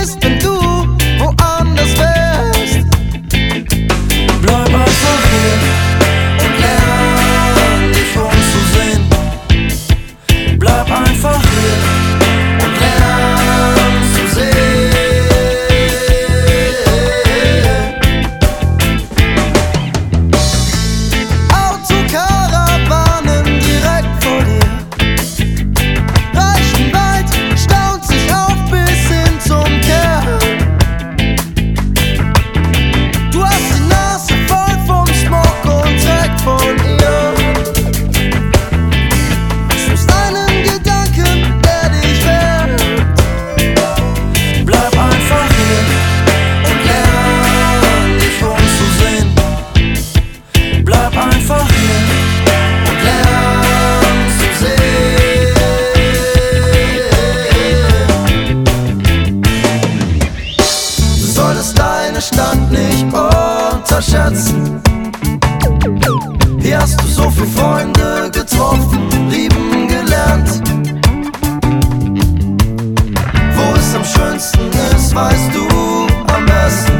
verstehst, wenn du woanders wärst. Bleib einfach hier und lern dich umzusehen. Bleib einfach hier und lern zu sehen. Autokarawanen direkt vor dir reichen weit, staunt sich auf bis hin zum Kern. Du hast die Nase voll vom Smog und Dreck von ihr. Suchst einen Gedanken, der dich wärmt. Bleib einfach hier und lern dich umzusehen. Bleib einfach hier und lern zu sehen. Du solltest deine Stadt nicht unterschätzen. Hier hast du so viele Freunde getroffen, lieben gelernt. Wo es am schönsten ist, weißt du am besten.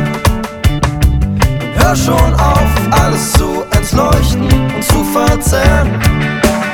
Hör schon auf, alles zu entleuchten und zu verzerren.